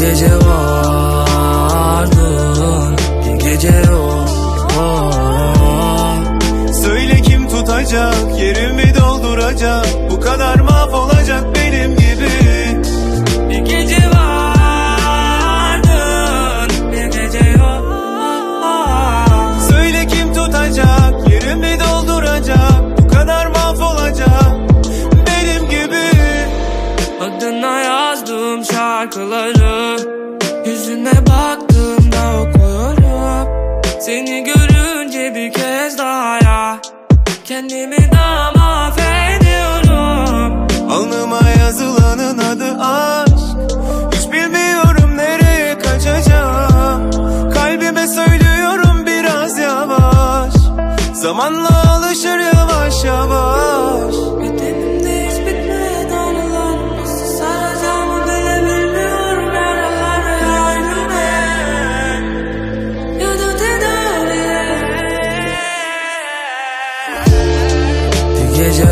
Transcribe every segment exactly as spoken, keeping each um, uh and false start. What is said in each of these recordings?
gece vardın, bir gece yok. Söyle kim tutacak, yerimi dolduracak, bu kadar mahvolacak benim gibi. Bir gece vardın, bir gece yok. Söyle kim tutacak, yerimi dolduracak, bu kadar mahvolacak benim gibi. Adına yazdım şarkıları, yüzüne baktığımda okuyorum. Seni görünce bir kez daha ya, kendimi daha mahvediyorum. Alnıma yazılanın adı aşk, hiç bilmiyorum nereye kaçacağım. Kalbime söylüyorum biraz yavaş, zamanla alışır yavaş yavaş. Bedenimde hiç bitmeyen anılar, nasıl saracağımı bile bilmiyorum. Yaraları ayrı ya da tedavi. Bir gece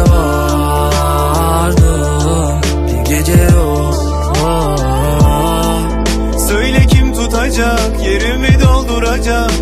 vardım, bir gece yok. Söyle kim tutacak, yerimi dolduracak,